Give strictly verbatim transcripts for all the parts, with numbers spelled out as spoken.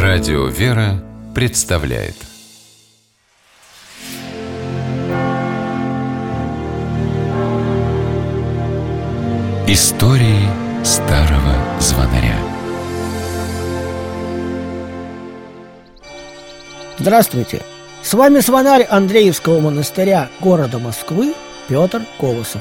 Радио «Вера» представляет Истории старого звонаря. Здравствуйте! С вами звонарь Андреевского монастыря города Москвы Петр Колосов.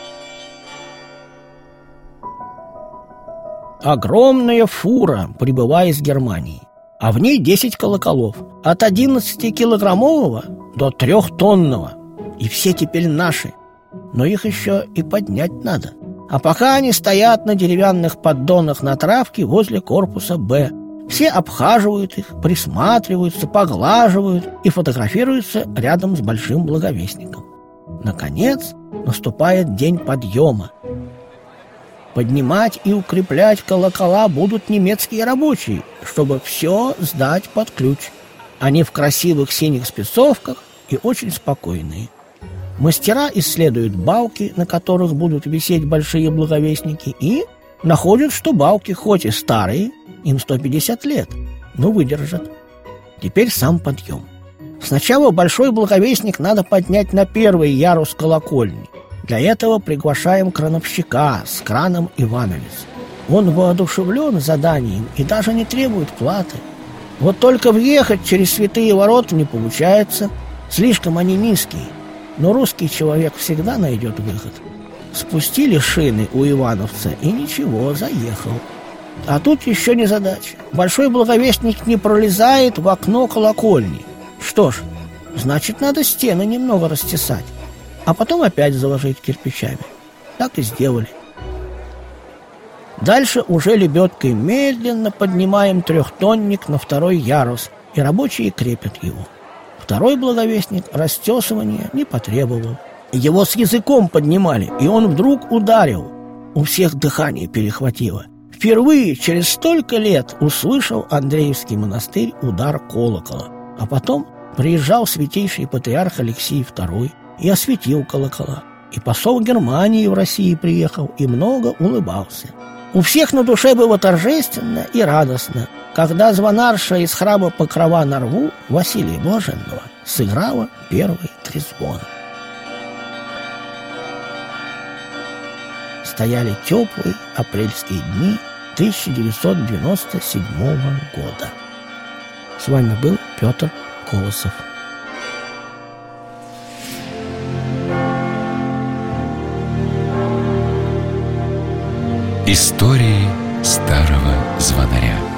Огромная фура прибыла из Германии, а в ней десять колоколов, от одиннадцатикилограммового до трехтонного. И все теперь наши, но их еще и поднять надо. А пока они стоят на деревянных поддонах на травке возле корпуса «Б», все обхаживают их, присматриваются, поглаживают и фотографируются рядом с большим благовестником. Наконец наступает день подъема. Поднимать и укреплять колокола будут немецкие рабочие, чтобы все сдать под ключ. Они в красивых синих спецовках и очень спокойные. Мастера исследуют балки, на которых будут висеть большие благовестники, и находят, что балки хоть и старые, им сто пятьдесят лет, но выдержат. Теперь сам подъем. Сначала большой благовестник надо поднять на первый ярус колокольни. Для этого приглашаем крановщика с краном Ивановец. Он воодушевлен заданием и даже не требует платы. Вот только въехать через святые ворота не получается, слишком они низкие. Но русский человек всегда найдет выход. Спустили шины у ивановца, и ничего, заехал. А тут еще не задача. Большой благовестник не пролезает в окно колокольни. Что ж, значит, надо стены немного растесать, а потом опять заложить кирпичами. Так и сделали. Дальше уже лебедкой медленно поднимаем трехтонник на второй ярус, и рабочие крепят его. Второй благовестник растесывания не потребовал. Его с языком поднимали, и он вдруг ударил. У всех дыхание перехватило. Впервые через столько лет услышал Андреевский монастырь удар колокола. А потом приезжал святейший патриарх Алексий второй и осветил колокола. И посол Германии в России приехал и много улыбался. У всех на душе было торжественно и радостно, когда звонарша из храма Покрова на Рву Василия Блаженного сыграла первый трезвон. Стояли теплые апрельские дни тысяча девятьсот девяносто седьмого года. С вами был Петр Колосов. Истории старого звонаря.